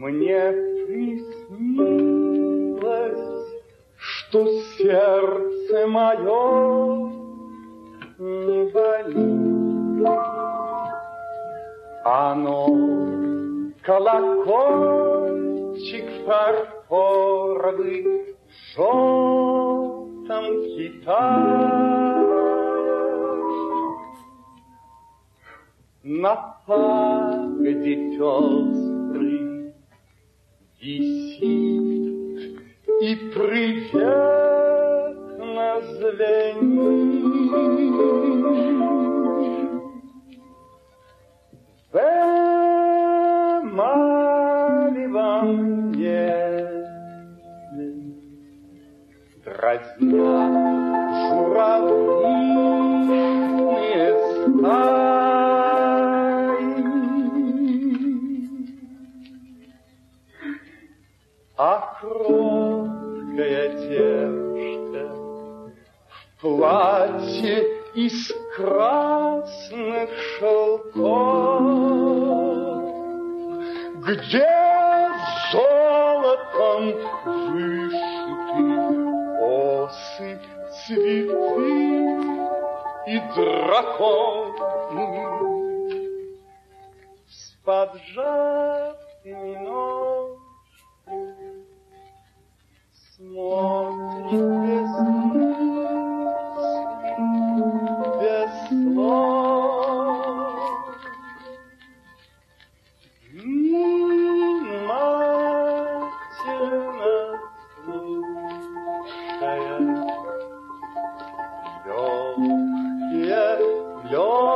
Мне приснилось, что сердце мое не болит. Оно колокольчик фарфоровый в желтом Китае. На пагоде пестрый висит и приветно звенит. В эмалевом небе дразнят журавлиные стаи. А кроткая девушка в платье из красных шелков, где золотом вышиты осы, цветы и драконы, с поджатыми ножками смотрит без мысли, без слов. Внимательно слушая легкие